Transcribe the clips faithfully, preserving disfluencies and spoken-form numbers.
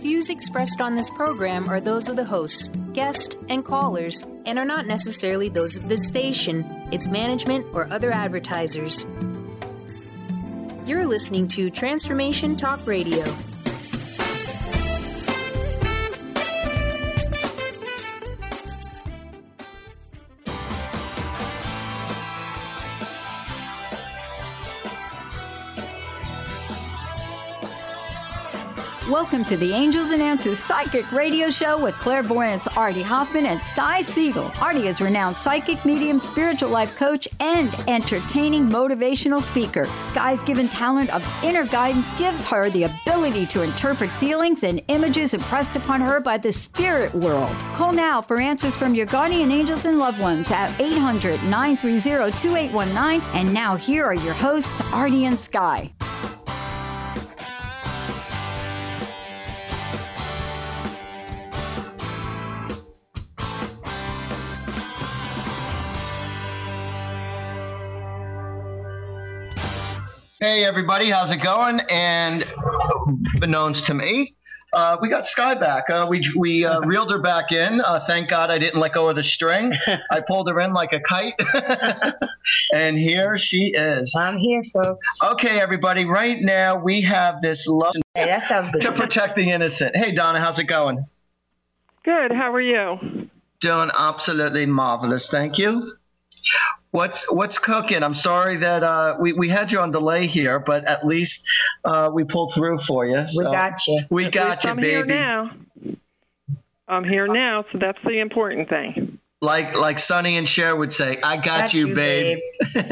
views expressed on this program are those of the hosts, guests, and callers, and are not necessarily those of this station, its management, or other advertisers. You're listening to Transformation Talk Radio. Welcome to the Angels and Answers Psychic Radio Show with clairvoyants Artie Hoffman and Sky Siegel. Artie is a renowned psychic, medium, spiritual life coach, and entertaining motivational speaker. Sky's given talent of inner guidance gives her the ability to interpret feelings and images impressed upon her by the spirit world. Call now for answers from your guardian angels and loved ones at eight hundred, nine three zero, two eight one nine. And now here are your hosts, Artie and Sky. Hey everybody, how's it going? And unbeknownst to me, uh, we got Sky back. Uh, we we uh, reeled her back in. Uh, thank God I didn't let go of the string. I pulled her in like a kite. And here she is. I'm here, folks. Okay, everybody, right now we have this love hey, that sounds good. to protect the innocent. Hey, Donna, how's it going? Good. How are you? Doing absolutely marvelous. Thank you. What's what's cooking? I'm sorry that uh, we, we had you on delay here, but at least uh, we pulled through for you. So we got you. We got you, I'm baby. I'm here now. I'm here now, so that's the important thing. Like like Sonny and Cher would say, I got, got you, you, babe. babe.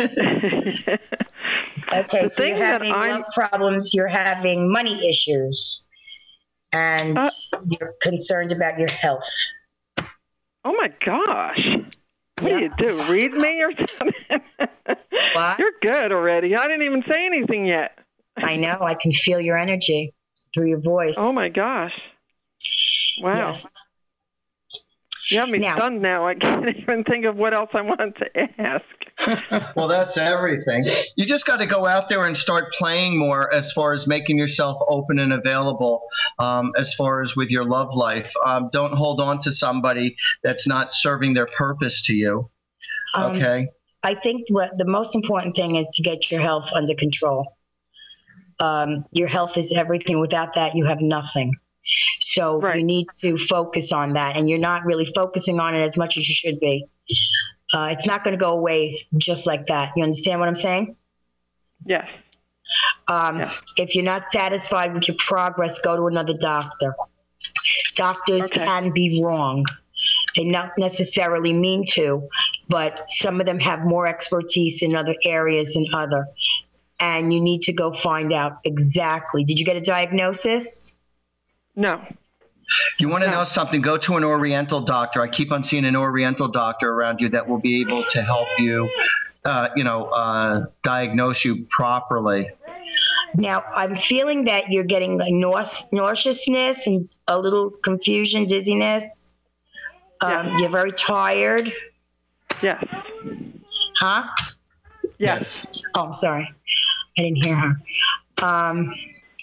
Okay, the so you're having love problems, you're having money issues, and uh, you're concerned about your health. Oh, my gosh. What Yep. do you do? Read me or something? What? You're good already. I didn't even say anything yet. I know. I can feel your energy through your voice. Oh, my gosh. Wow. Yes. You have me now, stunned now. I can't even think of what else I wanted to ask. Well, that's everything. You just got to go out there and start playing more as far as making yourself open and available um, as far as with your love life. Um, don't hold on to somebody that's not serving their purpose to you. Um, okay? I think what the most important thing is to get your health under control. Um, your health is everything. Without that, you have nothing. So right. You need to focus on that, and you're not really focusing on it as much as you should be. Uh, it's not going to go away just like that. You understand what I'm saying? Yes. Um, yes. If you're not satisfied with your progress, go to another doctor. Doctors okay. can be wrong. They not necessarily mean to, but some of them have more expertise in other areas than other. And you need to go find out exactly. Did you get a diagnosis? No. You want to no. know something? Go to an Oriental doctor. I keep on seeing an Oriental doctor around you that will be able to help you, uh, you know, uh, diagnose you properly. Now, I'm feeling that you're getting like nause- nauseousness and a little confusion, dizziness. Um, yes. You're very tired. Yes. Huh? Yes. Oh, I'm sorry. I didn't hear her. Um,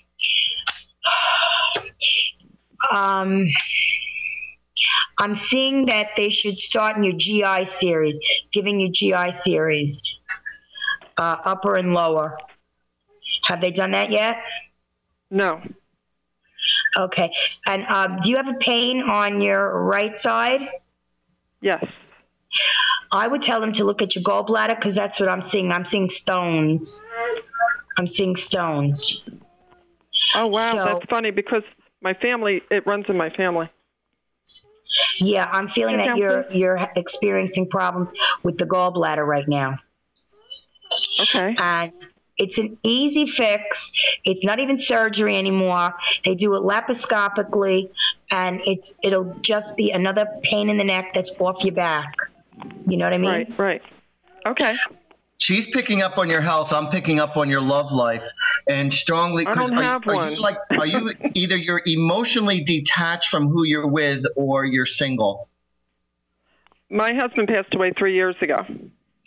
um, I'm seeing that they should start in your G I series, giving you G I series, uh, upper and lower. Have they done that yet? No. Okay. And um, do you have a pain on your right side? Yes. I would tell them to look at your gallbladder because that's what I'm seeing. I'm seeing stones. I'm seeing stones. Oh, wow. So, that's funny because my family, it runs in my family. Yeah, I'm feeling that you're you're experiencing problems with the gallbladder right now. Okay. And it's an easy fix. It's not even surgery anymore. They do it laparoscopically, and it's it'll just be another pain in the neck that's off your back. You know what I mean? Right, right. Okay. She's picking up on your health. I'm picking up on your love life, and strongly. I don't are, have are one. You like, are you either you're emotionally detached from who you're with, or you're single? My husband passed away three years ago.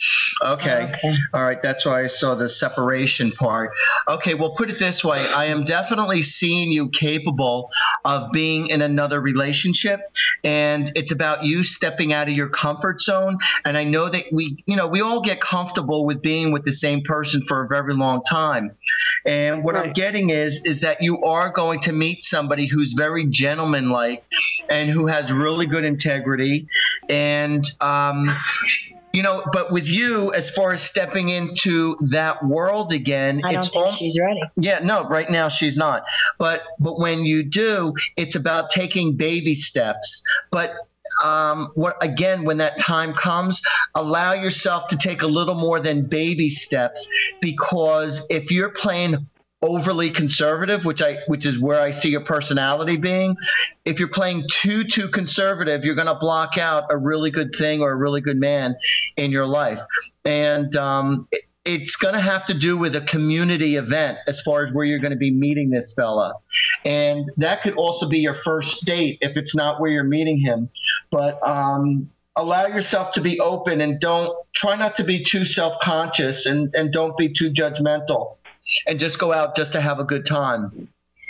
Okay. Okay. All right. That's why I saw the separation part. Okay. Well, put it this way. I am definitely seeing you capable of being in another relationship, and it's about you stepping out of your comfort zone. And I know that we, you know, we all get comfortable with being with the same person for a very long time. And what Right. I'm getting is, is that you are going to meet somebody who's very gentlemanlike and who has really good integrity. And, um, you know, but with you, as far as stepping into that world again, I don't it's think all, she's ready. yeah, no, right now she's not. But but when you do, it's about taking baby steps. But um, what again, when that time comes, allow yourself to take a little more than baby steps, because if you're playing overly conservative, which I which is where I see your personality being, if you're playing too too conservative, you're going to block out a really good thing or a really good man in your life. And um, it, it's going to have to do with a community event as far as where you're going to be meeting this fella. And that could also be your first date if it's not where you're meeting him. But um, allow yourself to be open, and don't try not to be too self-conscious, and, and don't be too judgmental. And just go out just to have a good time.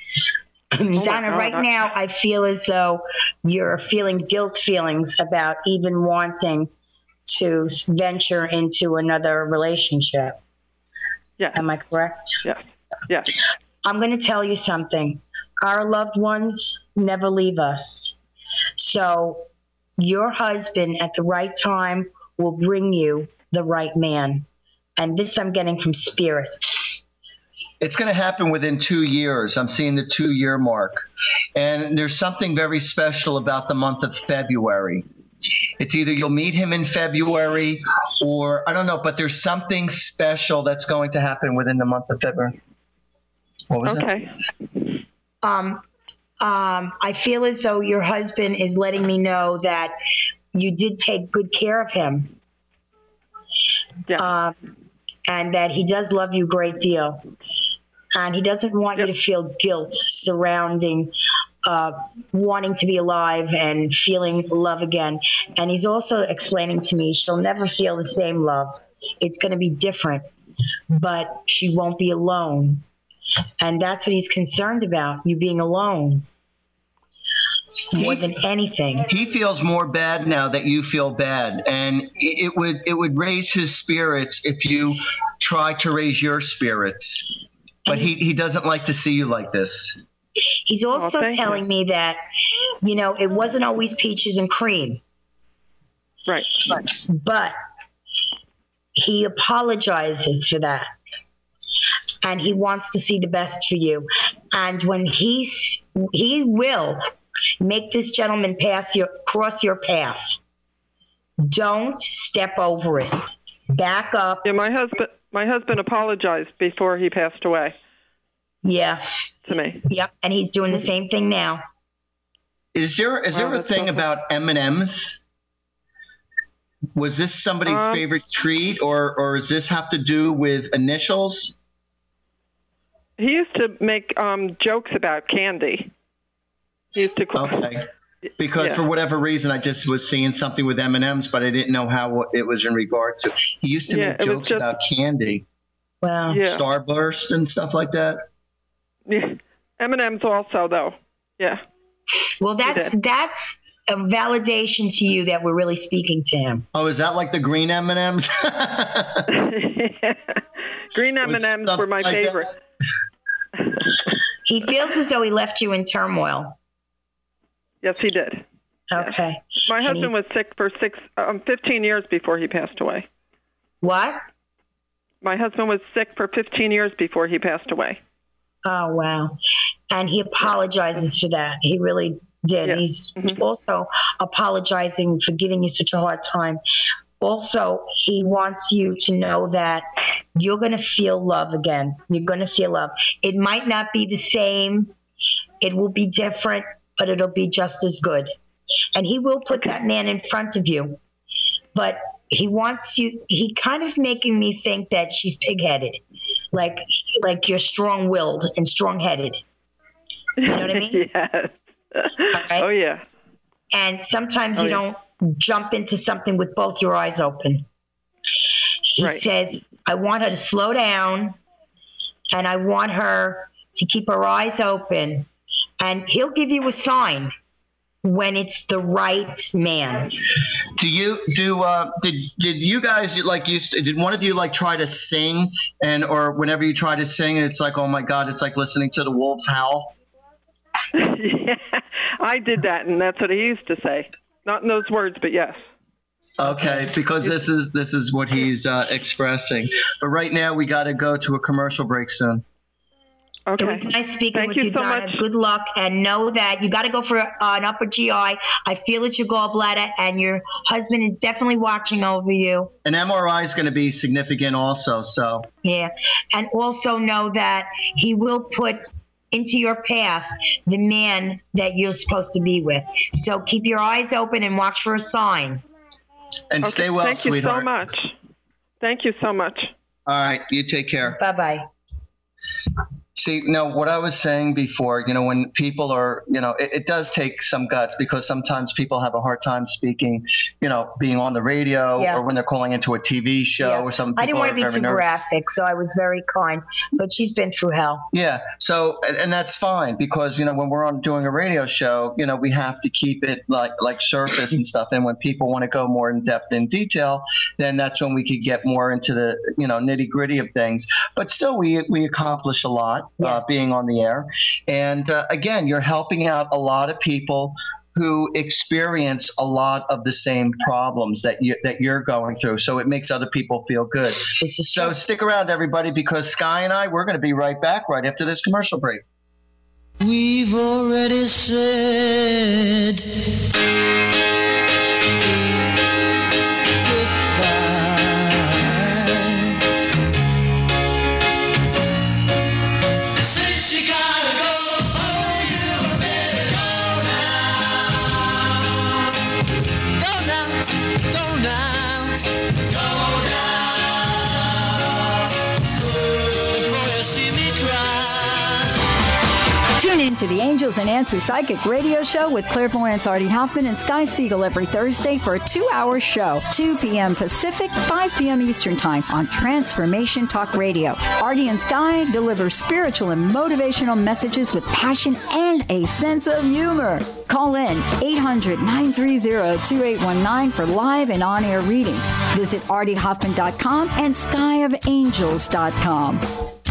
Donna, God, right I- now I feel as though you're feeling guilt feelings about even wanting to venture into another relationship. Yeah. Am I correct? Yes. Yes. I'm going to tell you something. Our loved ones never leave us. So your husband at the right time will bring you the right man. And this I'm getting from spirit. It's going to happen within two years. I'm seeing the two-year mark. And there's something very special about the month of February. It's either you'll meet him in February, or I don't know, but there's something special that's going to happen within the month of February. What was that? Okay. Um, um, I feel as though your husband is letting me know that you did take good care of him. Yeah. Um, and that he does love you a great deal. And he doesn't want Yep. you to feel guilt surrounding uh, wanting to be alive and feeling love again. And he's also explaining to me she'll never feel the same love. It's going to be different, but she won't be alone. And that's what he's concerned about, you being alone. More He- than anything. He feels more bad now that you feel bad, and it would it would raise his spirits if you try to raise your spirits. But he, he doesn't like to see you like this. He's also thank you. telling me that, you know, it wasn't always peaches and cream, Right. but he apologizes for that. And he wants to see the best for you. And when he's, he will make this gentleman pass your, cross your path. Don't step over it. Back up. Yeah. My husband. My husband apologized before he passed away Yeah. to me. Yep. And he's doing the same thing now. Is there is there Wow, a that's thing awful. about M and M's? Was this somebody's Um, favorite treat, or or does this have to do with initials? He used to make um, jokes about candy. He used to. Okay. Because Yeah. for whatever reason, I just was seeing something with M and M's, but I didn't know how it was in regard to. He used to Yeah, make it was jokes just- about candy, Wow. Yeah. Starburst and stuff like that. Yeah. M and M's also though. Yeah. Well, that's, did. that's a validation to you that we're really speaking to him. Oh, is that like the green M and M's? Green M and M's were my Something like favorite. He feels as though he left you in turmoil. Yes, he did. Okay. My And husband he's- was sick for six, um, fifteen years before he passed away. What? My husband was sick for fifteen years before he passed away. Oh, wow. And he apologizes for that. He really did. Yeah. He's Mhm. also apologizing for giving you such a hard time. Also, he wants you to know that you're going to feel love again. You're going to feel love. It might not be the same. It will be different, but it'll be just as good. And he will put that man in front of you. But he wants you, he kind of making me think that she's pig-headed. Like, like you're strong-willed and strong-headed. You know what I mean? Yes. right. Oh yeah. And sometimes Oh, you yeah. don't jump into something with both your eyes open. He Right. says, I want her to slow down, and I want her to keep her eyes open, and he'll give you a sign when it's the right man. Do you do? Uh, did did you guys like you? Did one of you like try to sing and or whenever you try to sing, it's like, oh my God, it's like listening to the wolves howl. Yeah, I did that, and that's what he used to say. Not in those words, but yes. Okay, because this is this is what he's uh, expressing. But right now we got to go to a commercial break soon. Okay. It was nice speaking Thank with you you, so Donna. much. Good luck, and know that you got to go for uh, an upper G I. I feel it's your gallbladder, and your husband is definitely watching over you. An M R I is going to be significant also. So Yeah, and also know that he will put into your path the man that you're supposed to be with. So keep your eyes open and watch for a sign. and Okay. stay well, Thank you sweetheart. so much. Thank you so much. All right, you take care. Bye-bye. See, no, what I was saying before, you know, when people are, you know, it, it does take some guts because sometimes people have a hard time speaking, you know, being on the radio Yeah. or when they're calling into a T V show Yeah. or something. I didn't want to be too graphic, so I was very kind. But she's been through hell. Yeah. So, and, and that's fine because, you know, when we're on doing a radio show, you know, we have to keep it like, like surface and stuff. And when people want to go more in depth in detail, then that's when we could get more into the, you know, nitty gritty of things. But still, we, we accomplish a lot uh, Yes. being on the air. And uh, again, you're helping out a lot of people who experience a lot of the same problems that you that you're going through. So it makes other people feel good. This is So true. stick around, everybody, because Sky and I, we're going to be right back right after this commercial break. We've already said goodbye. Since you gotta go, oh, you better go now. Go now, go now, go now. Before you see me cry. Tune in to the Angels and Answers Psychic Radio Show with clairvoyants Artie Hoffman and Sky Siegel every Thursday for a two-hour show, two p.m. Pacific, five p.m. Eastern Time on Transformation Talk Radio. Artie and Sky deliver spiritual and motivational messages with passion and a sense of humor. Call in eight hundred, nine three zero, two eight one nine for live and on-air readings. Visit artie hoffman dot com and sky of angels dot com.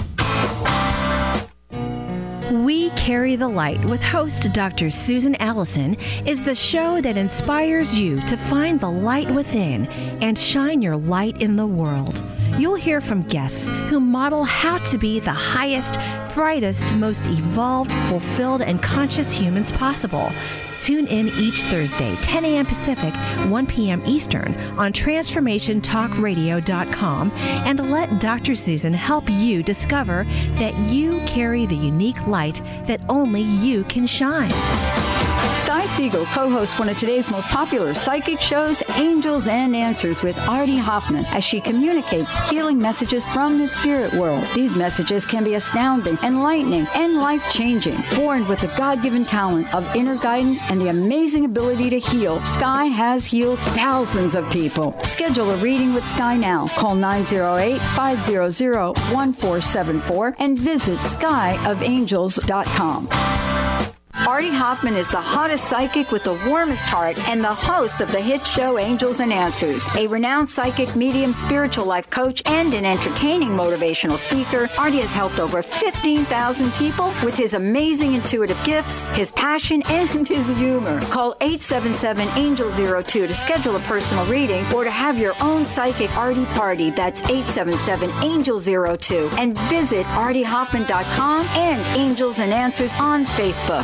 We Carry the Light with host Doctor Susan Allison is the show that inspires you to find the light within and shine your light in the world. You'll hear from guests who model how to be the highest, brightest, most evolved, fulfilled, and conscious humans possible. Tune in each Thursday, ten a.m. Pacific, one p.m. Eastern on transformation talk radio dot com and let Doctor Susan help you discover that you carry the unique light that only you can shine. Sky Siegel co-hosts one of today's most popular psychic shows, Angels and Answers with Artie Hoffman, as she communicates healing messages from the spirit world. These messages can be astounding, enlightening, and life-changing. Born with the God-given talent of inner guidance and the amazing ability to heal, Sky has healed thousands of people. Schedule a reading with Sky now. Call nine zero eight, five zero zero, one four seven four and visit sky of angels dot com. Artie Hoffman is the hottest psychic with the warmest heart and the host of the hit show Angels and Answers. A renowned psychic, medium, spiritual life coach, and an entertaining motivational speaker, Artie has helped over fifteen thousand people with his amazing intuitive gifts, his passion, and his humor. Call eight seven seven, angel zero two to schedule a personal reading or to have your own psychic Artie party. That's eight seven seven, angel zero two. And visit artie hoffman dot com and Angels and Answers on Facebook.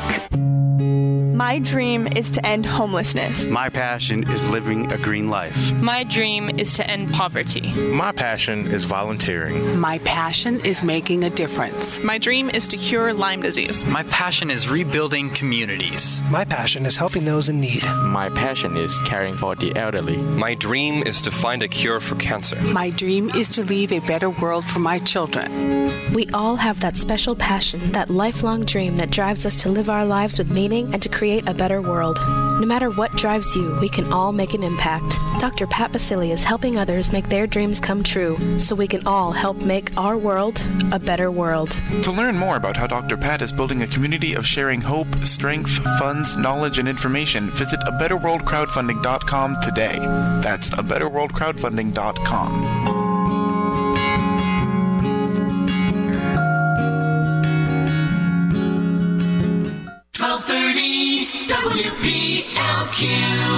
My dream is to end homelessness. My passion is living a green life. My dream is to end poverty. My passion is volunteering. My passion is making a difference. My dream is to cure Lyme disease. My passion is rebuilding communities. My passion is helping those in need. My passion is caring for the elderly. My dream is to find a cure for cancer. My dream is to leave a better world for my children. We all have that special passion, that lifelong dream that drives us to live our lives with meaning and to create create a better world. No matter what drives you, we can all make an impact. Doctor Pat Basili is helping others make their dreams come true, so we can all help make our world a better world. To learn more about how Doctor Pat is building a community of sharing hope, strength, funds, knowledge, and information, visit a better world crowdfunding dot com today. That's a better world crowdfunding dot com. twelve thirty W P L Q.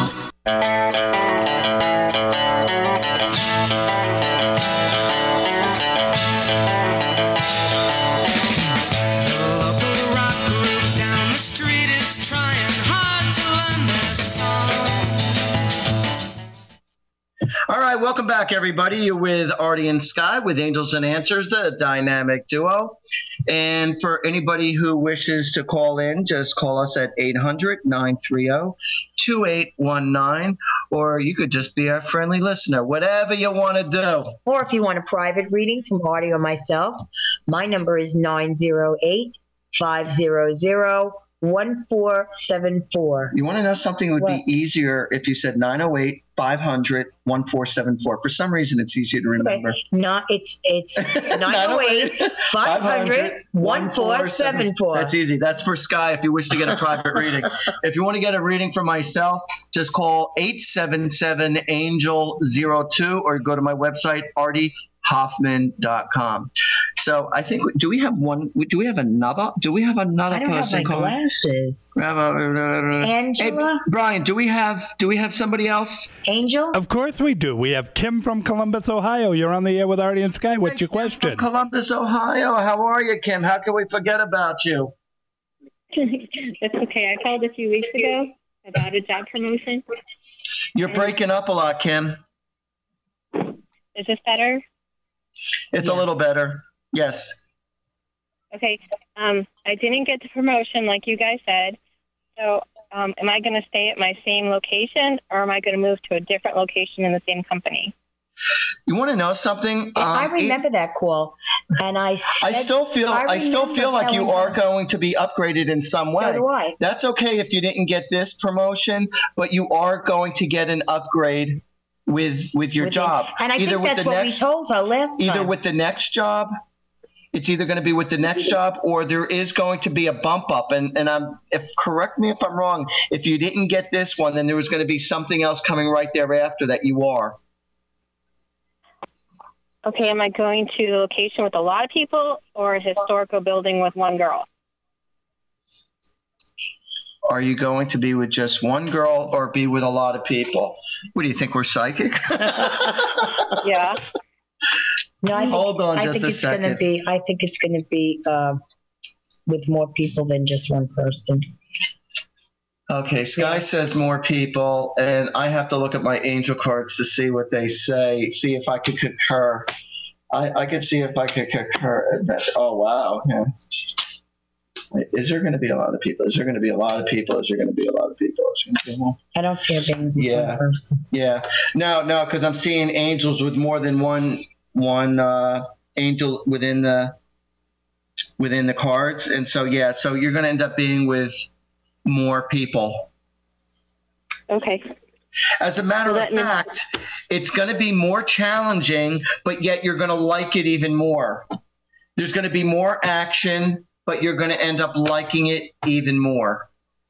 All right, welcome back, everybody. You're with Artie and Sky with Angels and Answers, the dynamic duo. And for anybody who wishes to call in, just call us at eight hundred, nine three zero, two eight one nine, or you could just be our friendly listener, whatever you want to do. Or if you want a private reading from Artie or myself, my number is nine zero eight, five zero zero, one four seven four. You want to know something would What? be easier if you said nine oh eight, five hundred, one four seven four. For some reason, it's easier to remember. Okay. Not, it's it's nine oh eight, five hundred, one four seven four. That's easy. That's for Sky if you wish to get a private reading. If you want to get a reading for myself, just call eight seven seven, angel zero two or go to my website, artie hoffman dot com. So I think, do we have one, do we have another, do we have another I don't have person my calling? glasses. Angela? Angela? Hey, Brian, do we have, do we have somebody else? Angel? Of course we do. We have Kim from Columbus, Ohio. You're on the air with Artie and Sky. What's your question? Columbus, Ohio. How are you, Kim? How can we forget about you? That's okay. I called a few weeks ago about a job promotion. You're breaking up a lot, Kim. Is this better? It's yeah. a little better. Yes. Okay. Um, I didn't get the promotion like you guys said. So um, am I going to stay at my same location, or am I going to move to a different location in the same company? You want to know something? Um, I remember it, that call, and I. Said, I still feel. I, I still feel like you are going to be upgraded in some way. So do I. That's okay if you didn't get this promotion, but you are going to get an upgrade with with your with job. The, and I either think with that's the what next, we told her last Either time. with the next job. It's either going to be with the next job, or there is going to be a bump up. And and I'm if correct me if I'm wrong. If you didn't get this one, then there was going to be something else coming right thereafter that you are. Okay, am I going to the location with a lot of people, or a historical building with one girl? Are you going to be with just one girl, or be with a lot of people? What do you think? We're psychic? Yeah. No, I think, Hold on I just think a it's second. Gonna be, I think it's going to be uh, with more people than just one person. Okay, Sky yeah. says more people, and I have to look at my angel cards to see what they say, see if I could concur. I, I could see if I could concur. Oh, wow. Yeah. Wait, is there going to be a lot of people? Is there going to be a lot of people? Is there going to be a lot of people? Is there going to be more? I don't see it being yeah. one person. Yeah. No, no, because I'm seeing angels with more than one one uh, angel within the within the cards, and so yeah, so you're going to end up being with more people. Okay. As a matter so of fact, means- it's going to be more challenging, but yet you're going to like it even more. There's going to be more action, but you're going to end up liking it even more.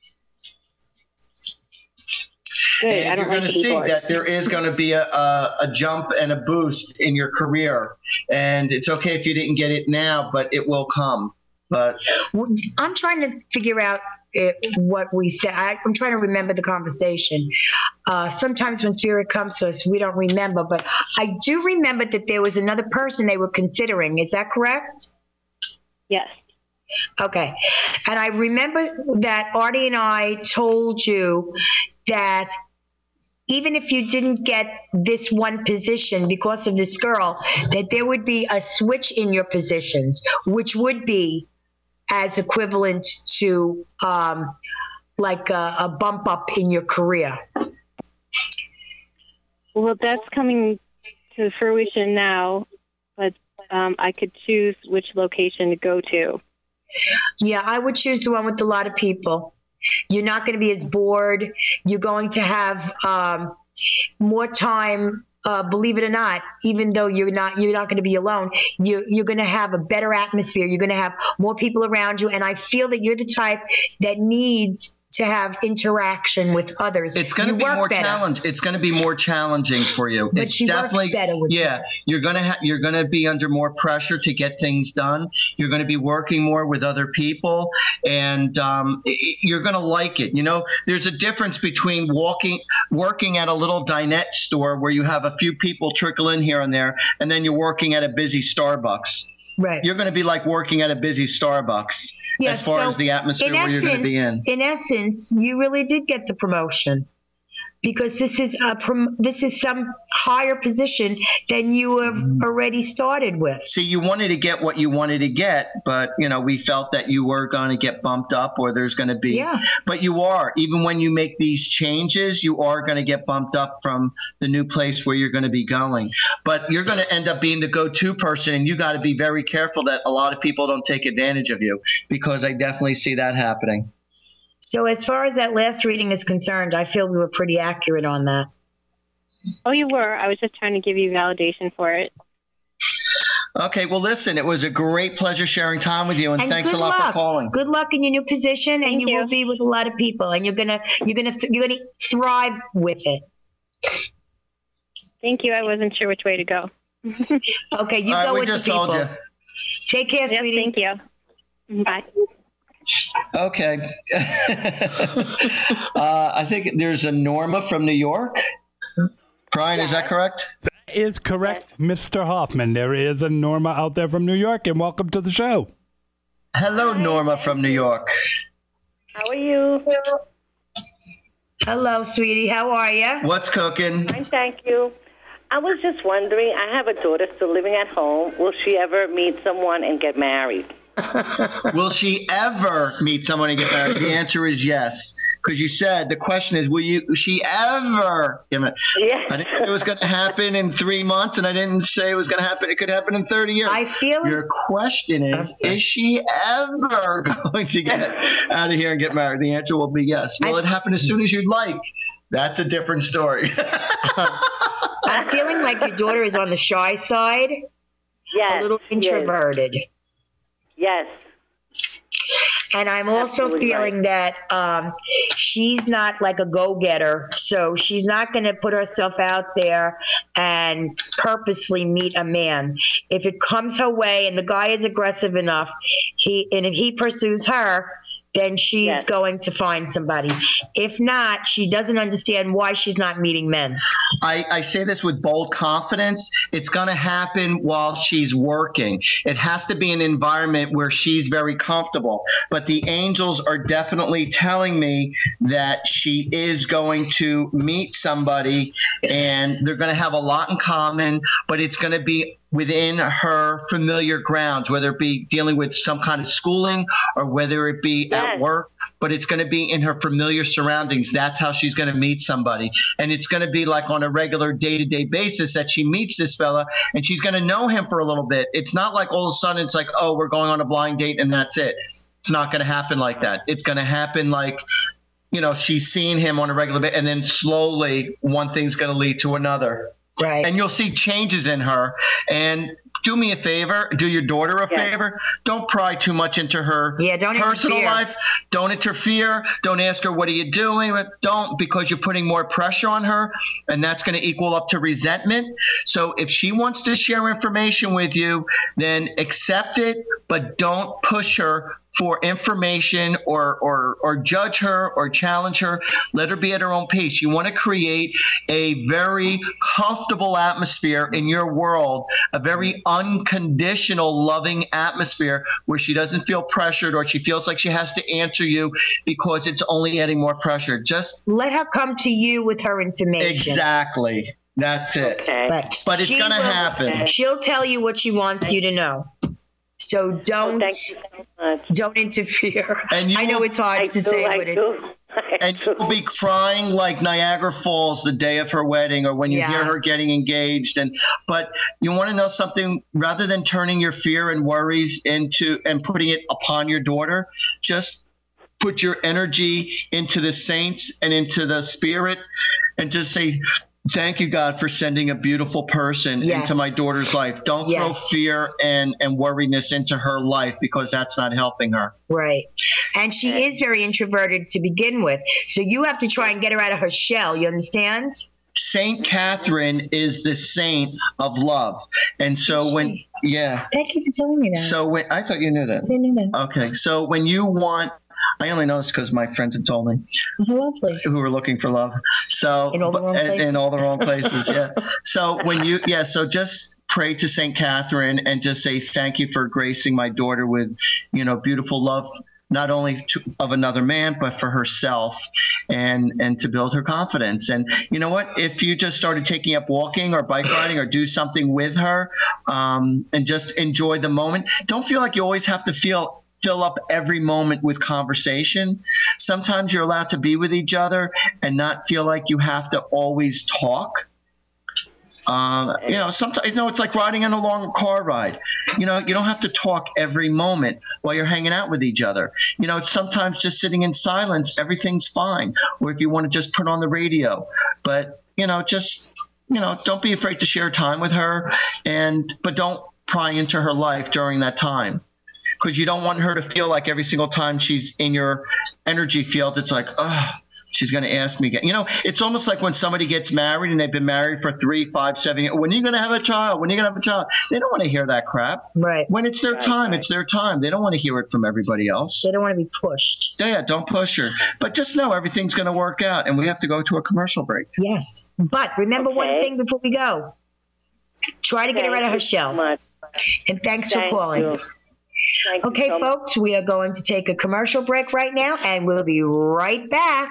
Good. And I don't you're going like to see bored. that there is going to be a, a, a jump and a boost in your career. And it's okay if you didn't get it now, but it will come. But I'm trying to figure out it, what we said. I, I'm trying to remember the conversation. Uh, sometimes when spirit comes to us, we don't remember. But I do remember that there was another person they were considering. Is that correct? Yes. Okay. And I remember that Artie and I told you that even if you didn't get this one position because of this girl, that there would be a switch in your positions, which would be as equivalent to um, like a, a bump up in your career. Well, that's coming to fruition now, but um, I could choose which location to go to. Yeah, I would choose the one with a lot of people. You're not going to be as bored. You're going to have um, more time. Uh, believe it or not, even though you're not you're not going to be alone, you you're going to have a better atmosphere. You're going to have more people around you, and I feel that you're the type that needs to have interaction with others. It's going to be more challenge. It's going to be more challenging for you. But it's she definitely works better with yeah. you. You're going to ha- you're going to be under more pressure to get things done. You're going to be working more with other people, and um, it, you're going to like it. You know, there's a difference between walking working at a little dinette store where you have a few people trickle in here and there, and then you're working at a busy Starbucks. Right. You're going to be like working at a busy Starbucks Yeah, as far so as the atmosphere in where you're going to be in. In essence, you really did get the promotion because this is a prom- this is some higher position than you have already started with. See, you wanted to get what you wanted to get, but you know, we felt that you were going to get bumped up, or there's going to be. Yeah. But you are, even when you make these changes, you are going to get bumped up from the new place where you're going to be going. But you're going to end up being the go-to person, and you got to be very careful that a lot of people don't take advantage of you, because I definitely see that happening. So as far as that last reading is concerned, I feel we were pretty accurate on that. Oh, you were. I was just trying to give you validation for it. Okay, well, listen, it was a great pleasure sharing time with you, and, And thanks a good lot luck. for calling. Good luck in your new position, and you, you. will be with a lot of people, and you're gonna you're gonna you're gonna thrive with it. Thank you. I wasn't sure which way to go. Okay, you All right, go we with just the told people. you. Take care, Yes, sweetie. thank you. Bye. Okay. uh, I think there's a Norma from New York. Brian, is that correct? That is correct, Mister Hoffman. There is a Norma out there from New York, and welcome to the show. Hello, Norma from New York. How are you? Hello, sweetie. How are you? What's cooking? Fine, thank you. I was just wondering, I have a daughter still living at home. Will she ever meet someone and get married? Will she ever meet someone and get married? The answer is yes. Because you said, the question is, will you? Will she ever get married? Yeah. I didn't say it was going to happen in three months, and I didn't say it was going to happen. It could happen in thirty years. I feel Your question is, is she ever going to get out of here and get married? The answer will be yes. Will I, it happen as soon as you'd like? That's a different story. I'm feeling like your daughter is on the shy side. Yes. A little introverted. Yes. And I'm also Absolutely feeling right. that um, she's not like a go-getter, so she's not going to put herself out there and purposely meet a man. If it comes her way and the guy is aggressive enough, he and if he pursues her, then she's Yes. going to find somebody. If not, she doesn't understand why she's not meeting men. I, I say this with bold confidence. It's going to happen while she's working. It has to be an environment where she's very comfortable. But the angels are definitely telling me that she is going to meet somebody, and they're going to have a lot in common, but it's going to be within her familiar grounds, whether it be dealing with some kind of schooling or whether it be Yes. at work, but it's going to be in her familiar surroundings. That's how she's going to meet somebody. And it's going to be like on a regular day-to-day basis that she meets this fella, and she's going to know him for a little bit. It's not like all of a sudden it's like, oh, we're going on a blind date and that's it. It's not going to happen like that. It's going to happen like, you know, she's seeing him on a regular basis, and then slowly one thing's going to lead to another. Right. And you'll see changes in her. And do me a favor, do your daughter a Yeah. favor. Don't pry too much into her Yeah, don't personal interfere. life. Don't interfere. Don't ask her, what are you doing? Don't, because you're putting more pressure on her, and that's going to equal up to resentment. So if she wants to share information with you, then accept it, but don't push her for information or, or, or judge her or challenge her. Let her be at her own pace. You want to create a very comfortable atmosphere in your world, a very unconditional, loving atmosphere where she doesn't feel pressured or she feels like she has to answer you because it's only adding more pressure. Just let her come to you with her information. Exactly. That's it. Okay. But, But it's she going to will- happen. She'll tell you what she wants you to know. So don't Oh, thank you so much. don't interfere. And you I know will- it's hard I to do, say, I but it's do. I And do. you'll be crying like Niagara Falls the day of her wedding, or when you hear Yes. her getting engaged. And but you want to know something? Rather than turning your fear and worries into and putting it upon your daughter, just put your energy into the saints and into the spirit and just say, thank you, God, for sending a beautiful person yes. into my daughter's life. Don't yes. throw fear and, and worriness into her life, because that's not helping her. Right. And she is very introverted to begin with. So you have to try and get her out of her shell. You understand? Saint Catherine is the saint of love. And so when, yeah. Thank you for telling me that. So when, I thought you knew that. I didn't know that. Okay. So when you want, I only know this because my friends have told me. Lovely. Who were looking for love. So in all the wrong places. In all the wrong places, yeah. So when you, yeah, so just pray to Saint Catherine and just say, thank you for gracing my daughter with, you know, beautiful love, not only to, of another man, but for herself, and and to build her confidence. And you know what? If you just started taking up walking or bike riding or do something with her, um, and just enjoy the moment, don't feel like you always have to feel fill up every moment with conversation. Sometimes you're allowed to be with each other and not feel like you have to always talk. Uh, you know, sometimes, you know, it's like riding on a long car ride. You know, you don't have to talk every moment while you're hanging out with each other. You know, it's sometimes just sitting in silence, everything's fine. Or if you want to just put on the radio. But, you know, just, you know, don't be afraid to share time with her, and but don't pry into her life during that time. Because you don't want her to feel like every single time she's in your energy field, it's like, oh, she's going to ask me again. You know, it's almost like when somebody gets married and they've been married for three, five, seven years. When are you going to have a child? When are you going to have a child? They don't want to hear that crap. Right. When it's their right, time, right. it's their time. They don't want to hear it from everybody else. They don't want to be pushed. Yeah, don't push her. But just know everything's going to work out, and we have to go to a commercial break. Yes. But remember okay. one thing before we go. Try to get Thank her out of her shell. Much. And thanks Thank for calling. You. Thank okay, so folks, we are going to take a commercial break right now, and we'll be right back.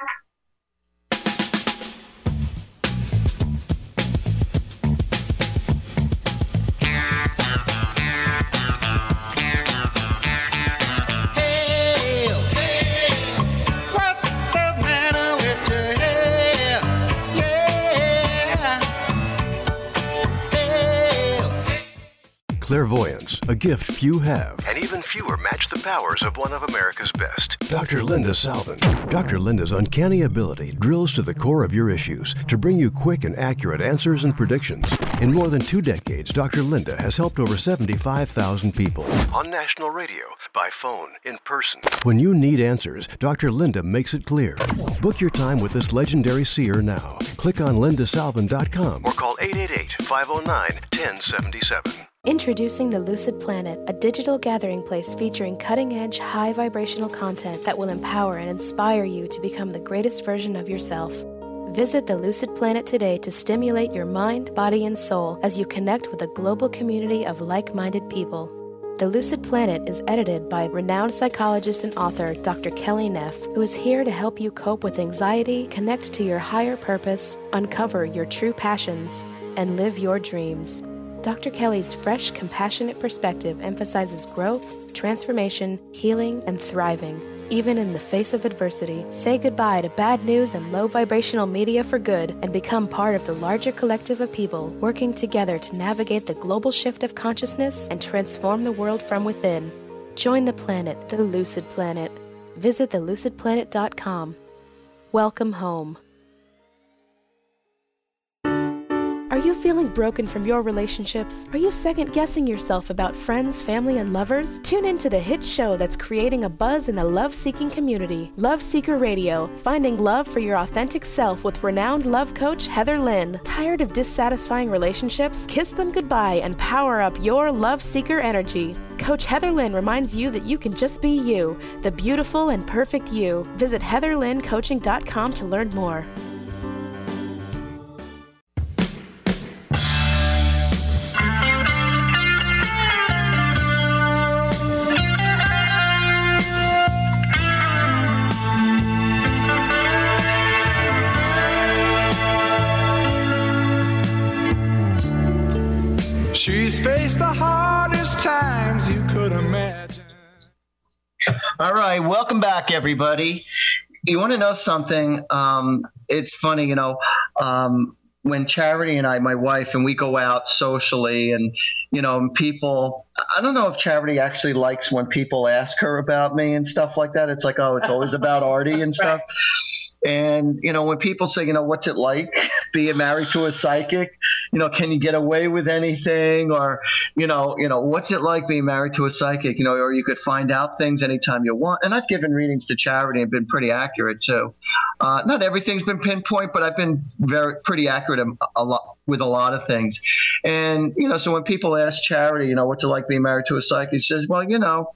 Clairvoyance, a gift few have. And even fewer match the powers of one of America's best. Doctor Linda Salvin. Doctor Linda's uncanny ability drills to the core of your issues to bring you quick and accurate answers and predictions. In more than two decades, Doctor Linda has helped over seventy-five thousand people. On national radio, by phone, in person. When you need answers, Doctor Linda makes it clear. Book your time with this legendary seer now. Click on linda salvin dot com. Or call eight eight eight, five oh nine, one oh seven seven. Introducing the Lucid Planet, a digital gathering place featuring cutting-edge, high-vibrational content that will empower and inspire you to become the greatest version of yourself. Visit the Lucid Planet today to stimulate your mind, body, and soul as you connect with a global community of like-minded people. The Lucid Planet is edited by renowned psychologist and author Doctor Kelly Neff, who is here to help you cope with anxiety, connect to your higher purpose, uncover your true passions, and live your dreams. Doctor Kelly's fresh, compassionate perspective emphasizes growth, transformation, healing, and thriving, even in the face of adversity. Say goodbye to bad news and low vibrational media for good and become part of the larger collective of people working together to navigate the global shift of consciousness and transform the world from within. Join the planet, the Lucid Planet. Visit the lucid planet dot com. Welcome home. Are you feeling broken from your relationships? Are you second-guessing yourself about friends, family, and lovers? Tune in to the hit show that's creating a buzz in the love-seeking community. Love Seeker Radio, finding love for your authentic self with renowned love coach Heather Lynn. Tired of dissatisfying relationships? Kiss them goodbye and power up your love seeker energy. Coach Heather Lynn reminds you that you can just be you, the beautiful and perfect you. Visit heather lynn coaching dot com to learn more. She's faced the hardest times you could imagine. All right, welcome back, everybody. You want to know something? Um, it's funny, you know, um, when Charity and I, my wife, and we go out socially and, you know, people, I don't know if Charity actually likes when people ask her about me and stuff like that. It's like, oh, it's always about Artie and stuff. And, you know, when people say, you know, what's it like being married to a psychic? You know, can you get away with anything? Or, you know, you know, what's it like being married to a psychic? You know, or you could find out things anytime you want. And I've given readings to Charity and been pretty accurate too. Uh, not everything's been pinpoint, but I've been very pretty accurate a, a lot with a lot of things. And, you know, so when people ask Charity, you know, what's it like being married to a psychic? She says, well, you know,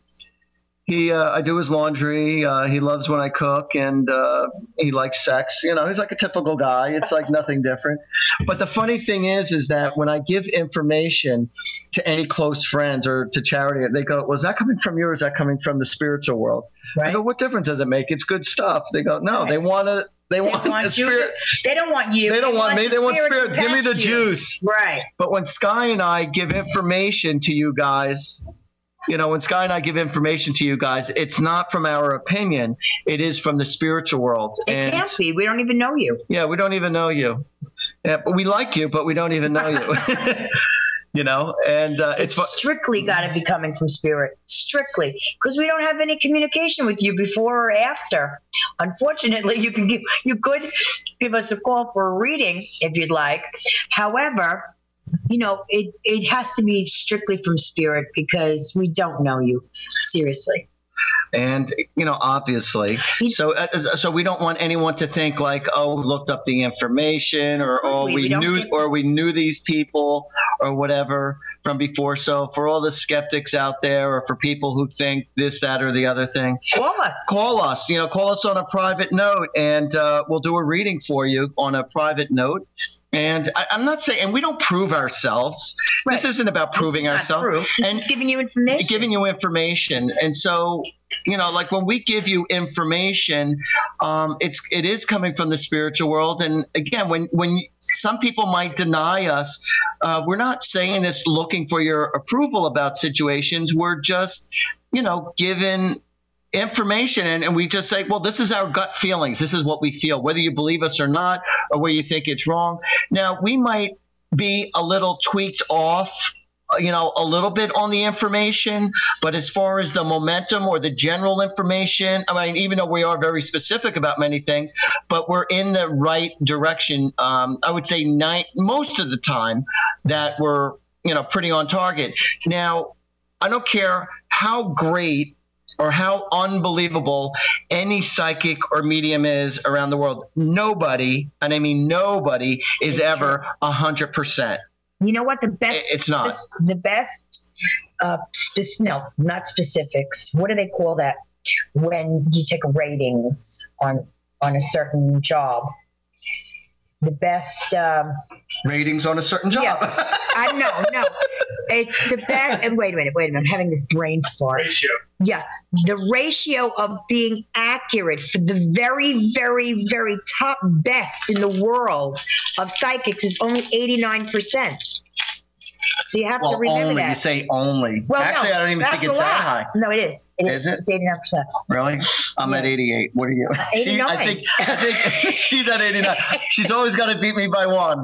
He, uh, I do his laundry. Uh, he loves when I cook, and uh, he likes sex. You know, he's like a typical guy. It's like nothing different. But the funny thing is, is that when I give information to any close friends or to Charity, they go, "Was that coming from you, or is that coming from the spiritual world?" Right. I go, "What difference does it make? It's good stuff." They go, "No, right. they want to." They, they want, want the spirit. You. They don't want you. They don't they want, want me. They want spirit. Give me the you. juice. Right. But when Sky and I give information to you guys, you know, when Sky and I give information to you guys, it's not from our opinion. It is from the spiritual world. It and, can't be. We don't even know you. Yeah, we don't even know you. Yeah, but we like you, but we don't even know you. You know, and uh, it's, it's strictly got to be coming from spirit, strictly, because we don't have any communication with you before or after. Unfortunately, you can give, you could give us a call for a reading if you'd like. However, you know, it, it has to be strictly from spirit because we don't know you, seriously. And, you know, obviously, so uh, so we don't want anyone to think like, oh, looked up the information or, oh, we, we knew think- or we knew these people or whatever from before. So for all the skeptics out there or for people who think this, that, or the other thing, call us. Call us, you know, call us on a private note and uh, we'll do a reading for you on a private note. And I, I'm not saying, and we don't prove ourselves. Right. This isn't about proving this is ourselves. Not proof. And giving you information. Giving you information. And so, you know, like when we give you information, um, it's it is coming from the spiritual world. And again, when when some people might deny us, uh, we're not saying this looking for your approval about situations. We're just, you know, given information and, and we just say, well, this is our gut feelings. This is what we feel, whether you believe us or not, or whether you think it's wrong. Now, we might be a little tweaked off, you know, a little bit on the information, but as far as the momentum or the general information, I mean, even though we are very specific about many things, but we're in the right direction. Um, I would say nine, most of the time that we're, you know, pretty on target. Now, I don't care how great or how unbelievable any psychic or medium is around the world. Nobody, and I mean nobody, is it's ever a hundred percent. You know what? The best. It's not. The best. Uh, spe- no, not specifics. What do they call that? When you take ratings on on a certain job. The best um, ratings on a certain job. Yeah, I know, no, it's the best. And wait a minute, wait a minute. I'm having this brain fart. Ratio. Yeah, the ratio of being accurate for the very, very, very top best in the world of psychics is only eighty-nine percent. So you have well, to remember only, that. You say only. Well, Actually, no, I don't even think it's that high. No, it is. It is. Is it? It's eighty-nine percent. Really? I'm yeah. at eighty-eight. What are you? eighty-nine. She, I think, I think she's at eighty-nine. She's always got to beat me by one.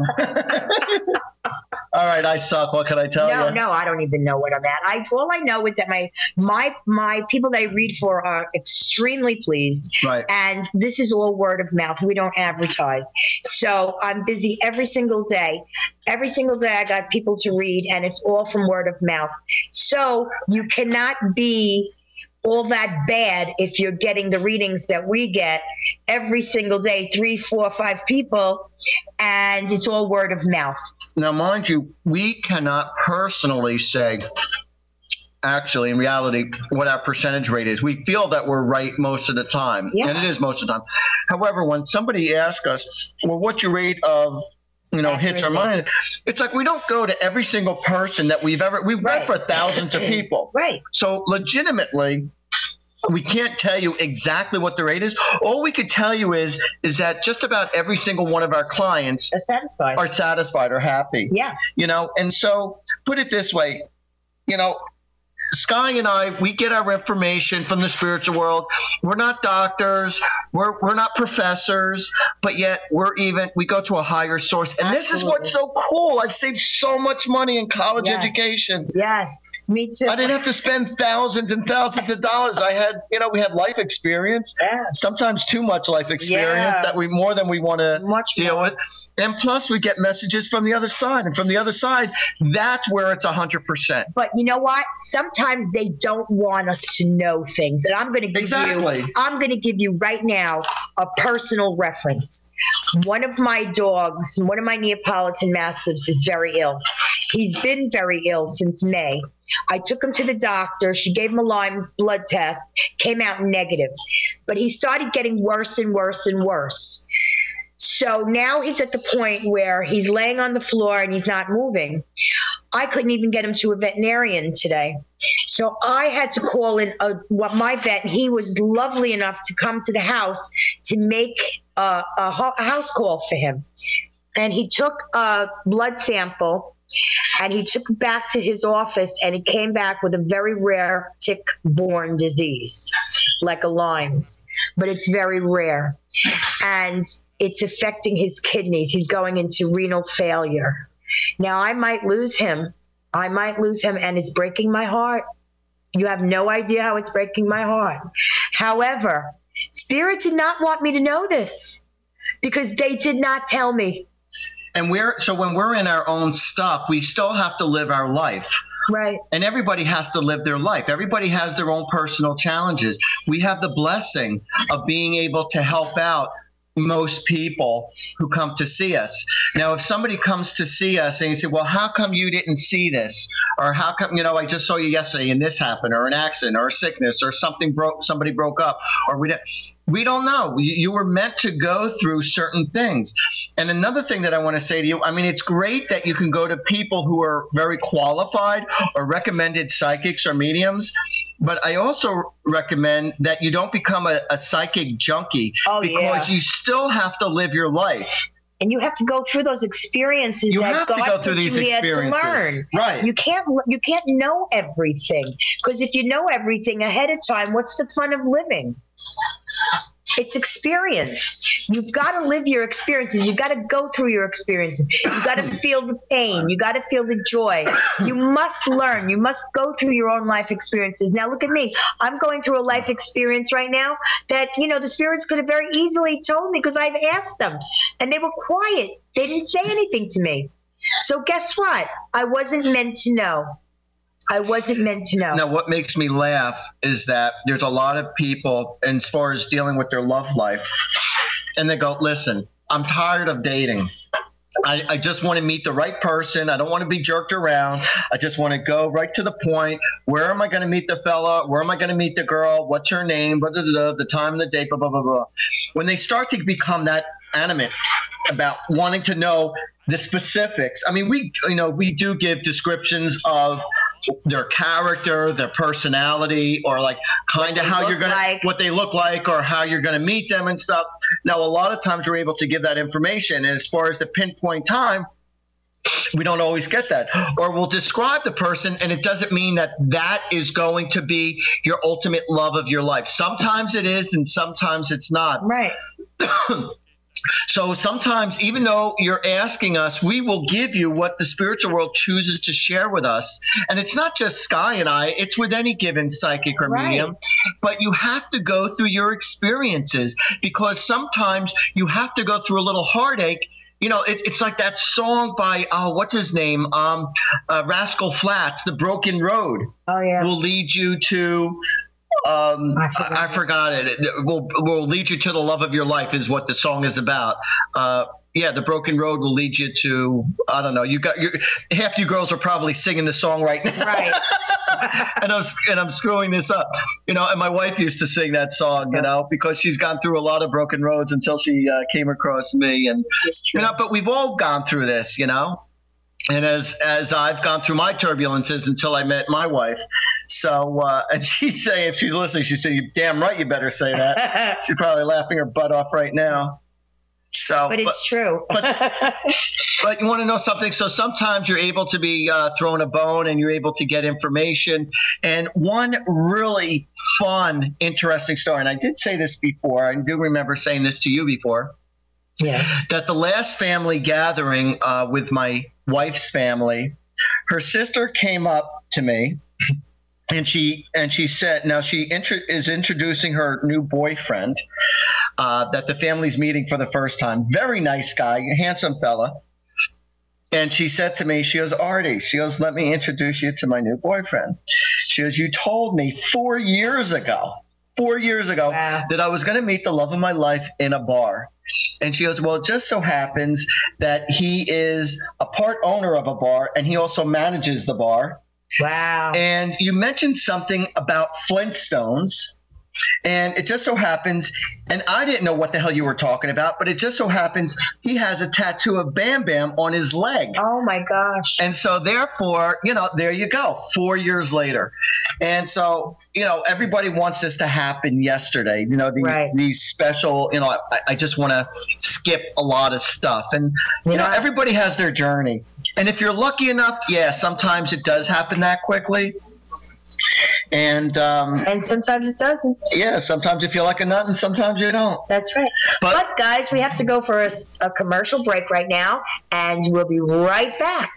All right, I suck. What can I tell no, you? No, no, I don't even know what I'm at. I all I know is that my my my people that I read for are extremely pleased. Right. And this is all word of mouth. We don't advertise. So I'm busy every single day. Every single day I got people to read, and it's all from word of mouth. So you cannot be all that bad if you're getting the readings that we get every single day, three, four, five people, and it's all word of mouth. Now, mind you, we cannot personally say, actually, in reality, what our percentage rate is. We feel that we're right most of the time, yeah. and it is most of the time. However, when somebody asks us, well, what's your rate of you know, hits our money. It's like we don't go to every single person that we've ever – we've read right. for thousands of people. Right. So legitimately, we can't tell you exactly what the rate is. All we could tell you is is that just about every single one of our clients are satisfied, are satisfied or happy. Yeah. You know, and so put it this way, you know, Sky and I, we get our information from the spiritual world. We're not doctors. we're we're not professors, but yet we're even we go to a higher source. And Absolutely. This is what's so cool. I've saved so much money in college Yes. education. Yes, me too. I didn't have to spend thousands and thousands of dollars. I had, you know, we had life experience. Yeah. Sometimes too much life experience Yeah. that we more than we want to Much deal more. with. And plus, we get messages from the other side, and from the other side, that's where it's a hundred percent. But you know what? Sometimes they don't want us to know things, and I'm going to give Exactly. you. I'm going to give you right now a personal reference. One of my dogs, one of my Neapolitan Mastiffs, is very ill. He's been very ill since May. I took him to the doctor. She gave him a Lyme's blood test, came out negative, but he started getting worse and worse and worse. So now he's at the point where he's laying on the floor and he's not moving. I couldn't even get him to a veterinarian today. So I had to call in a, what my vet, and he was lovely enough to come to the house to make a, a, ho- a house call for him. And he took a blood sample and he took it back to his office, and he came back with a very rare tick-borne disease, like a Lyme's, but it's very rare. And it's affecting his kidneys. He's going into renal failure. Now, I might lose him. I might lose him, and it's breaking my heart. You have no idea how it's breaking my heart. However, Spirit did not want me to know this because they did not tell me. And we're so when we're in our own stuff, we still have to live our life. Right. And everybody has to live their life. Everybody has their own personal challenges. We have the blessing of being able to help out most people who come to see us. Now, if somebody comes to see us and you say, well, how come you didn't see this? Or how come, you know, I just saw you yesterday and this happened, or an accident, or a sickness, or something broke, somebody broke up, or we don't, we don't know. You, you were meant to go through certain things. And another thing that I want to say to you, I mean, it's great that you can go to people who are very qualified or recommended psychics or mediums, but I also recommend that you don't become a, a psychic junkie Oh, because yeah. you still have to live your life. And you have to go through those experiences You that have to God go through put these you here to experiences. learn. Right. You can't you can't know everything, because if you know everything ahead of time, what's the fun of living? It's experience. You've got to live your experiences. You've got to go through your experiences. You've got to feel the pain. You've got to feel the joy. You must learn. You must go through your own life experiences. Now, look at me. I'm going through a life experience right now that, you know, the spirits could have very easily told me because I've asked them. And they were quiet. They didn't say anything to me. So guess what? I wasn't meant to know. I wasn't meant to know. Now, what makes me laugh is that there's a lot of people, as far as dealing with their love life, and they go, listen, I'm tired of dating. I, I just want to meet the right person. I don't want to be jerked around. I just want to go right to the point. Where am I going to meet the fella? Where am I going to meet the girl? What's her name? Blah, blah, blah, the time of the date, blah, blah, blah, blah. When they start to become that animate about wanting to know the specifics, I mean, we, you know, we do give descriptions of their character, their personality, or like kind of how you're going like. to, what they look like, or how you're going to meet them and stuff. Now, a lot of times we're able to give that information. And as far as the pinpoint time, we don't always get that. Or we'll describe the person, and it doesn't mean that that is going to be your ultimate love of your life. Sometimes it is, and sometimes it's not. Right. So sometimes, even though you're asking us, we will give you what the spiritual world chooses to share with us. And it's not just Sky and I, it's with any given psychic or Right. medium. But you have to go through your experiences, because sometimes you have to go through a little heartache. You know, it, it's like that song by, oh, what's his name? Um, uh, Rascal Flatts, The Broken Road. Oh, yeah. Will lead you to... Um, I forgot, I forgot it. It will will lead you to the love of your life is what the song is about. Uh, yeah, the broken road will lead you to, I don't know. You got you half you girls are probably singing the song right now. Right. and I'm and I'm screwing this up, you know. And my wife used to sing that song, you know, because she's gone through a lot of broken roads until she uh, came across me. And you know, but we've all gone through this, you know. And as as I've gone through my turbulences until I met my wife. So, uh, and she'd say, if she's listening, she'd say, you damn right you better say that. She's probably laughing her butt off right now. So, but it's but, true. but, but you want to know something? So sometimes you're able to be uh, thrown a bone and you're able to get information. And one really fun, interesting story, and I did say this before. I do remember saying this to you before. Yeah. That the last family gathering uh, with my wife's family, her sister came up to me. And she and she said, now she intro, is introducing her new boyfriend uh, that the family's meeting for the first time. Very nice guy, handsome fella. And she said to me, she goes, Artie, she goes, let me introduce you to my new boyfriend. She goes, you told me four years ago, four years ago wow. that I was going to meet the love of my life in a bar. And she goes, well, it just so happens that he is a part owner of a bar and he also manages the bar. Wow. And you mentioned something about Flintstones, and it just so happens, and I didn't know what the hell you were talking about, but it just so happens he has a tattoo of Bam Bam on his leg. Oh, my gosh. And so therefore, you know, there you go, four years later. And so, you know, everybody wants this to happen yesterday. You know, these, right. these special, you know, I, I just want to skip a lot of stuff. And, you yeah. know, everybody has their journey. And if you're lucky enough, yeah, sometimes it does happen that quickly. And um, and sometimes it doesn't. Yeah, sometimes you feel like a nut and sometimes you don't. That's right. But, but guys, we have to go for a, a commercial break right now, and we'll be right back.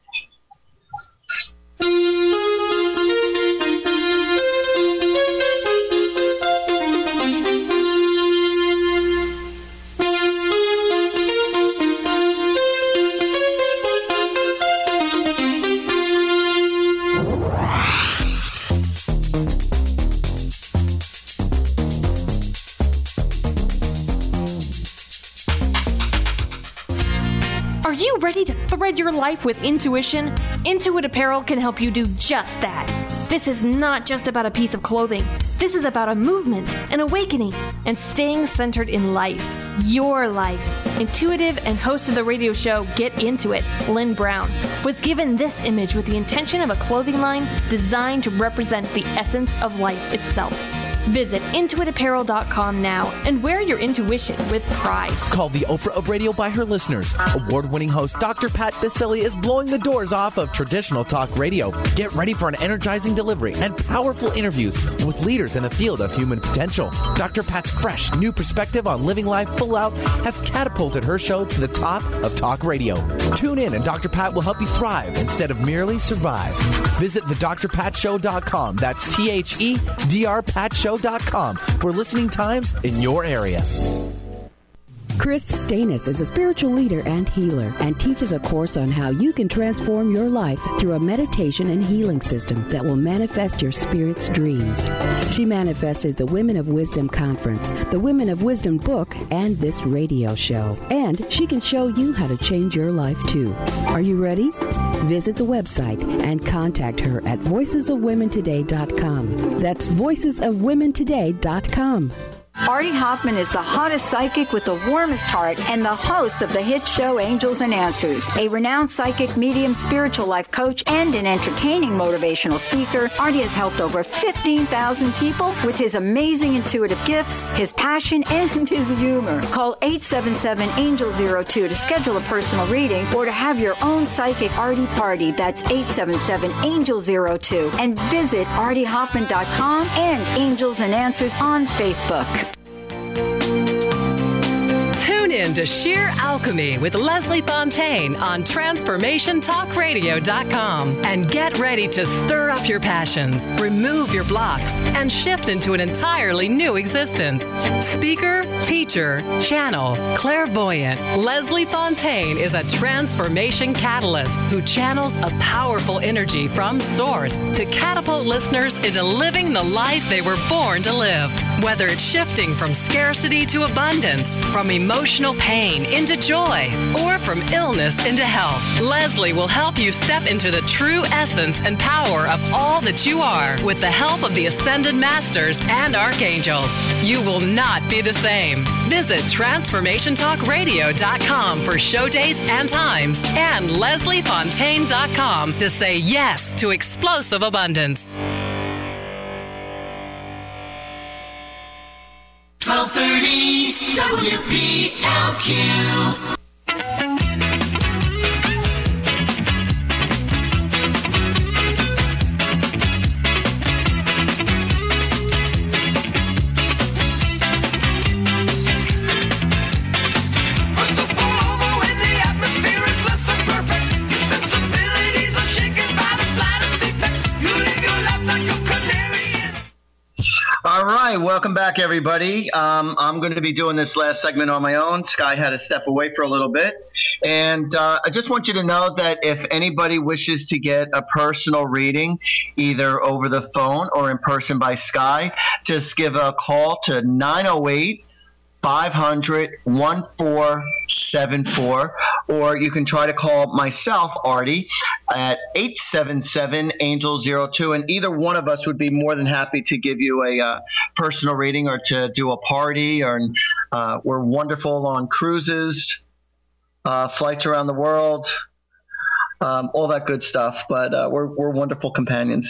Are you ready to thread your life with intuition? Intuit Apparel can help you do just that. This is not just about a piece of clothing. This is about a movement, an awakening, and staying centered in life. Your life. Intuitive and host of the radio show Get Into It, Lynn Brown, was given this image with the intention of a clothing line designed to represent the essence of life itself. Visit Intuit Apparel dot com now and wear your intuition with pride. Called the Oprah of Radio by her listeners, award-winning host Doctor Pat Baccili is blowing the doors off of traditional talk radio. Get ready for an energizing delivery and powerful interviews with leaders in the field of human potential. Doctor Pat's fresh, new perspective on living life full out has catapulted her show to the top of talk radio. Tune in and Doctor Pat will help you thrive instead of merely survive. Visit the dr pat show dot com. That's T H E D R Pat Show dot com for listening times in your area. Chris Stanis is a spiritual leader and healer and teaches a course on how you can transform your life through a meditation and healing system that will manifest your spirit's dreams. She manifested the Women of Wisdom Conference, the Women of Wisdom book, and this radio show. And she can show you how to change your life too. Are you ready? Visit the website and contact her at voices of women today dot com. That's voices of women today dot com. Artie Hoffman is the hottest psychic with the warmest heart and the host of the hit show Angels and Answers. A renowned psychic, medium, spiritual life coach, and an entertaining motivational speaker, Artie has helped over fifteen thousand people with his amazing intuitive gifts, his passion, and his humor. Call eight seven seven, angel zero two to schedule a personal reading or to have your own psychic Artie party. That's eight seven seven, angel zero two. And visit artie hoffman dot com and Angels and Answers on Facebook. Tune in to Sheer Alchemy with Leslie Fontaine on transformation talk radio dot com and get ready to stir up your passions, remove your blocks, and shift into an entirely new existence. Speaker, teacher, channel, clairvoyant, Leslie Fontaine is a transformation catalyst who channels a powerful energy from source to catapult listeners into living the life they were born to live. Whether it's shifting from scarcity to abundance, from emotional pain into joy, or from illness into health, Leslie will help you step into the true essence and power of all that you are with the help of the Ascended Masters and Archangels. You will not be the same. Visit transformation talk radio dot com for show dates and times and leslie fontaine dot com to say yes to explosive abundance. twelve thirty W B L Q. All right, welcome back, everybody. Um, I'm going to be doing this last segment on my own. Sky had to step away for a little bit. And uh, I just want you to know that if anybody wishes to get a personal reading, either over the phone or in person by Sky, just give a call to nine oh eight, five hundred, one four seven four, or you can try to call myself, Artie, at eight seven seven, angel zero two, and either one of us would be more than happy to give you a uh, personal reading or to do a party. Or uh, we're wonderful on cruises, uh, flights around the world, um, all that good stuff, but uh, we're, we're wonderful companions.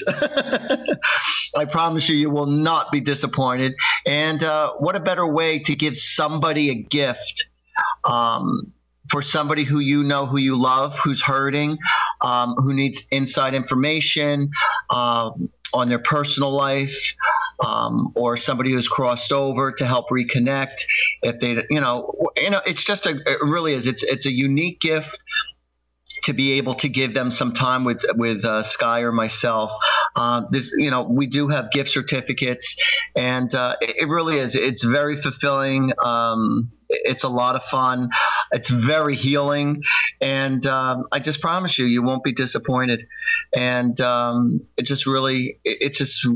I promise you, you will not be disappointed. And uh, what a better way to give somebody a gift, um, for somebody who you know, who you love, who's hurting, um, who needs inside information um, on their personal life, um, or somebody who's crossed over to help reconnect. If they, you know, you know, it's just a, it really is. It's it's a unique gift to be able to give them some time with with uh, Sky or myself. Uh, this, you know, we do have gift certificates, and uh, it, it really is. It's very fulfilling. Um, it's a lot of fun. It's very healing, and um, I just promise you, you won't be disappointed. And um, it just really, it, it's just.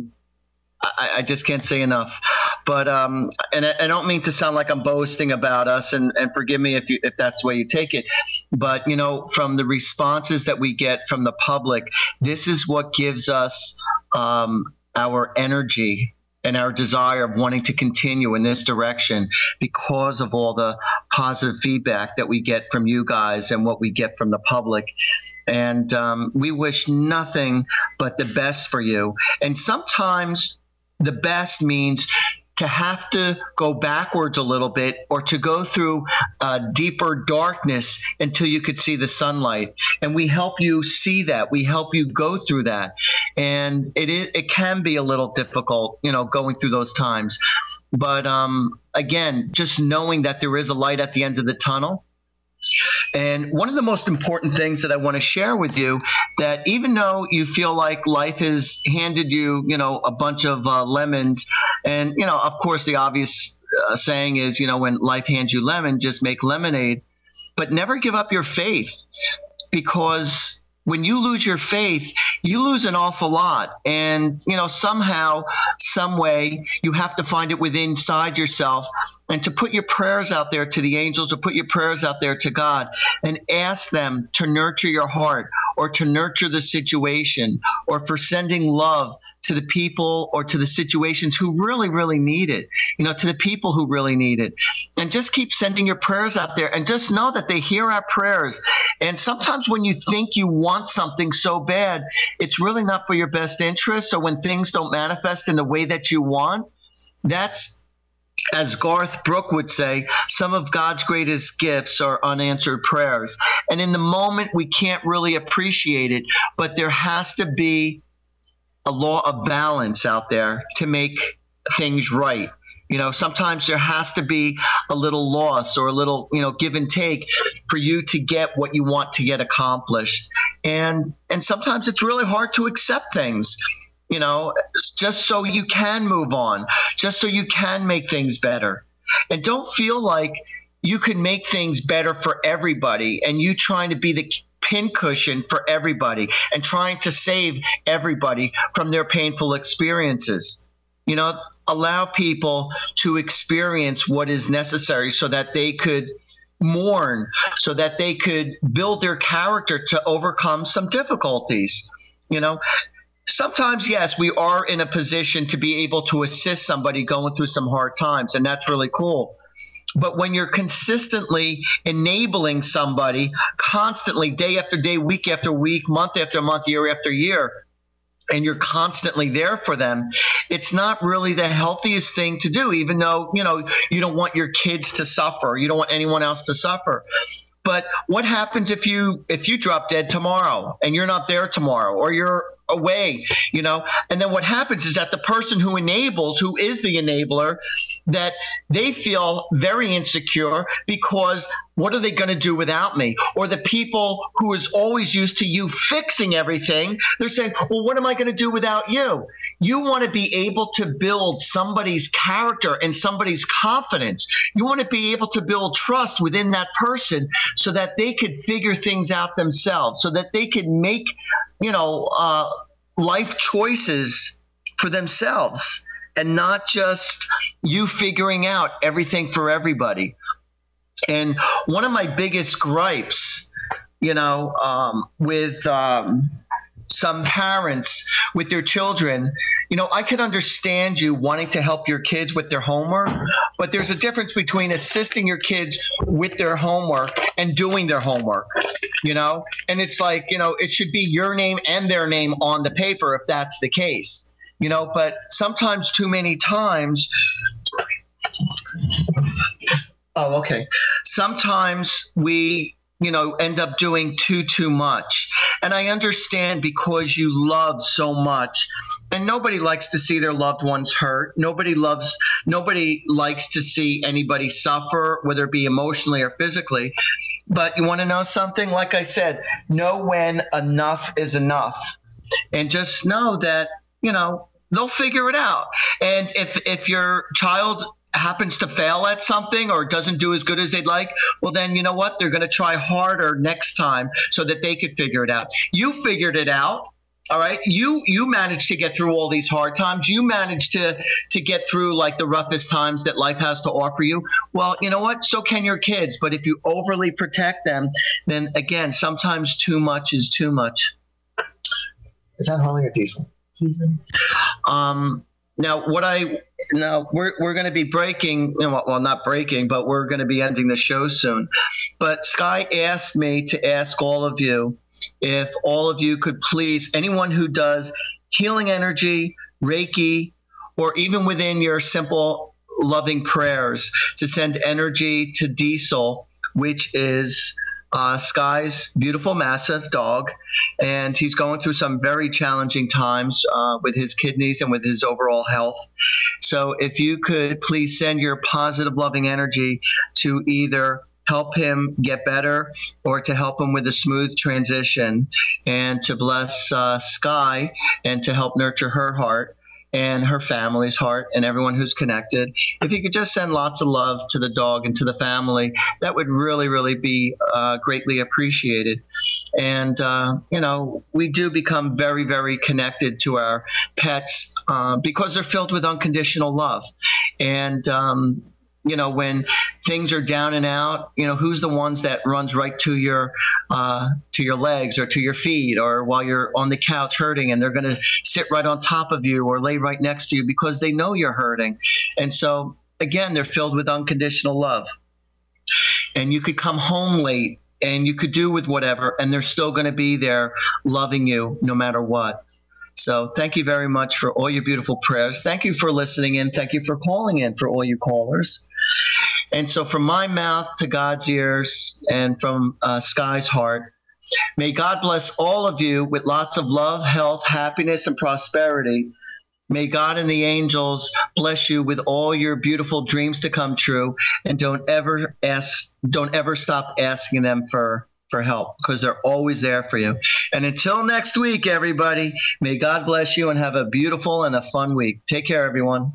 I, I just can't say enough. But um, and I, I don't mean to sound like I'm boasting about us, and, and forgive me if you, if that's the way you take it. But, you know, from the responses that we get from the public, this is what gives us um, our energy and our desire of wanting to continue in this direction, because of all the positive feedback that we get from you guys and what we get from the public. And um, we wish nothing but the best for you. And sometimes the best means to have to go backwards a little bit, or to go through uh, deeper darkness until you could see the sunlight. And we help you see that. We help you go through that. And it is, it can be a little difficult, you know, going through those times. But um, again, just knowing that there is a light at the end of the tunnel. And one of the most important things that I want to share with you, that even though you feel like life has handed you, you know, a bunch of uh, lemons, and, you know, of course, the obvious uh, saying is, you know, when life hands you lemon, just make lemonade, but never give up your faith, because when you lose your faith, you lose an awful lot. And, you know, somehow, some way, you have to find it within inside yourself, and to put your prayers out there to the angels, or put your prayers out there to God, and ask them to nurture your heart, or to nurture the situation, or for sending love to the people or to the situations who really, really need it, you know, to the people who really need it. And just keep sending your prayers out there, and just know that they hear our prayers. And sometimes when you think you want something so bad, it's really not for your best interest. So when things don't manifest in the way that you want, that's, as Garth Brooks would say, some of God's greatest gifts are unanswered prayers. And in the moment, we can't really appreciate it, but there has to be a law of balance out there to make things right. You know, sometimes there has to be a little loss, or a little, you know, give and take for you to get what you want to get accomplished. And and sometimes it's really hard to accept things, you know, just so you can move on, just so you can make things better. And don't feel like you can make things better for everybody, and you trying to be the pincushion for everybody and trying to save everybody from their painful experiences. You know, allow people to experience what is necessary so that they could mourn, so that they could build their character to overcome some difficulties. You know, sometimes, yes, we are in a position to be able to assist somebody going through some hard times, and that's really cool. But when you're consistently enabling somebody, constantly, day after day, week after week, month after month, year after year, and you're constantly there for them, it's not really the healthiest thing to do, even though, you know, you don't want your kids to suffer. You don't want anyone else to suffer. But what happens if you if you drop dead tomorrow and you're not there tomorrow, or you're away, you know? And then what happens is that the person who enables, who is the enabler, that they feel very insecure because what are they going to do without me? Or the people who is always used to you fixing everything, they're saying, well, what am I going to do without you? You want to be able to build somebody's character and somebody's confidence. You want to be able to build trust within that person so that they could figure things out themselves, so that they could make, you know, uh, life choices for themselves, and not just you figuring out everything for everybody. And one of my biggest gripes, you know, um, with um, some parents with their children, you know, I can understand you wanting to help your kids with their homework, but there's a difference between assisting your kids with their homework and doing their homework, you know? And it's like, you know, it should be your name and their name on the paper if that's the case, you know? But sometimes, too many times, oh, okay. Sometimes we, you know, end up doing too, too much. And I understand, because you love so much, and nobody likes to see their loved ones hurt. Nobody loves, nobody likes to see anybody suffer, whether it be emotionally or physically. But you want to know something? Like I said, know when enough is enough. And just know that, you know, they'll figure it out. And if if your child happens to fail at something or doesn't do as good as they'd like, well, then you know what? They're going to try harder next time so that they could figure it out. You figured it out. All right. You you managed to get through all these hard times. You managed to to get through like the roughest times that life has to offer you. Well, you know what? So can your kids. But if you overly protect them, then again, sometimes too much is too much. Is that Harley or Diesel? Diesel. Um. Now, what I now we're we're going to be breaking, you know, well, not breaking, but we're going to be ending the show soon. But Sky asked me to ask all of you if all of you could please, anyone who does healing energy, Reiki, or even within your simple loving prayers, to send energy to Diesel, which is Uh, Sky's beautiful, massive dog, and he's going through some very challenging times uh, with his kidneys and with his overall health. So if you could please send your positive, loving energy to either help him get better or to help him with a smooth transition, and to bless uh, Sky and to help nurture her heart and her family's heart and everyone who's connected. If you could just send lots of love to the dog and to the family, that would really, really be uh, greatly appreciated. And, uh, you know, we do become very, very connected to our pets uh, because they're filled with unconditional love. And, um, you know, when things are down and out, you know, who's the ones that runs right to your uh, to your legs or to your feet, or while you're on the couch hurting, and they're going to sit right on top of you or lay right next to you because they know you're hurting. And so, again, they're filled with unconditional love. And you could come home late and you could do with whatever, and they're still going to be there loving you no matter what. So thank you very much for all your beautiful prayers. Thank you for listening in. Thank you for calling in, for all you callers. And so from my mouth to God's ears, and from uh, Sky's heart, may God bless all of you with lots of love, health, happiness, and prosperity. May God and the angels bless you with all your beautiful dreams to come true. And don't ever ask, don't ever stop asking them for for help, because they're always there for you. And until next week, everybody, may God bless you and have a beautiful and a fun week. Take care, everyone.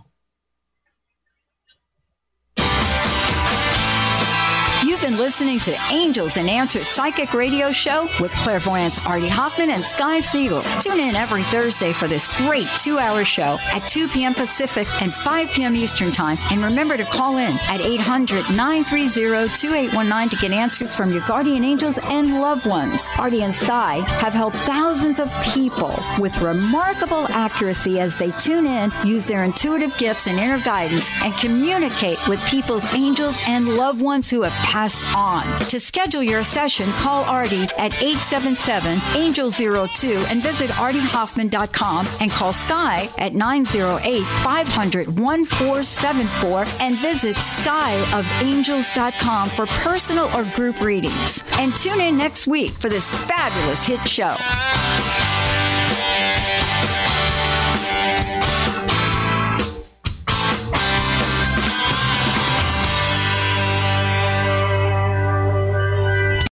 You've been listening to Angels and Answers Psychic Radio Show with clairvoyants Artie Hoffman and Sky Siegel. Tune in every Thursday for this great two-hour show at two p.m. Pacific and five p.m. Eastern Time. And remember to call in at eight hundred, nine three zero, two eight one nine to get answers from your guardian angels and loved ones. Artie and Sky have helped thousands of people with remarkable accuracy as they tune in, use their intuitive gifts and inner guidance, and communicate with people's angels and loved ones who have passed just on. To schedule your session, call Artie at eight seven seven, angel zero two and visit artie hoffman dot com and call Sky at nine zero eight, five hundred, one four seven four and visit sky of angels dot com for personal or group readings. And tune in next week for this fabulous hit show.